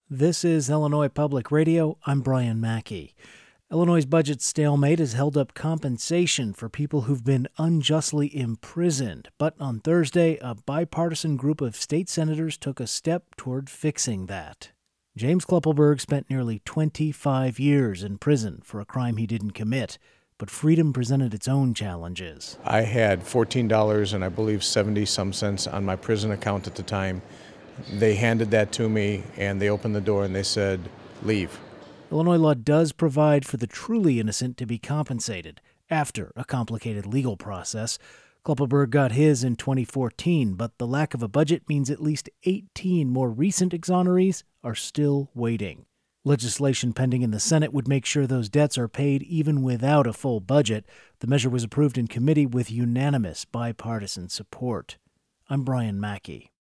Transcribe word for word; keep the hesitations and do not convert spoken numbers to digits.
This is Illinois Public Radio. I'm Brian Mackey. Illinois' budget stalemate has held up compensation for people who've been unjustly imprisoned. But on Thursday, a bipartisan group of state senators took a step toward fixing that. James Kluppelberg spent nearly twenty-five years in prison for a crime he didn't commit, but freedom presented its own challenges. I had fourteen dollars and I believe seventy-some cents on my prison account at the time. They handed that to me, and they opened the door and they said, leave. Illinois law does provide for the truly innocent to be compensated after a complicated legal process. Kluppelberg got his in twenty fourteen, but the lack of a budget means at least eighteen more recent exonerees are still waiting. Legislation pending in the Senate would make sure those debts are paid even without a full budget. The measure was approved in committee with unanimous bipartisan support. I'm Brian Mackey.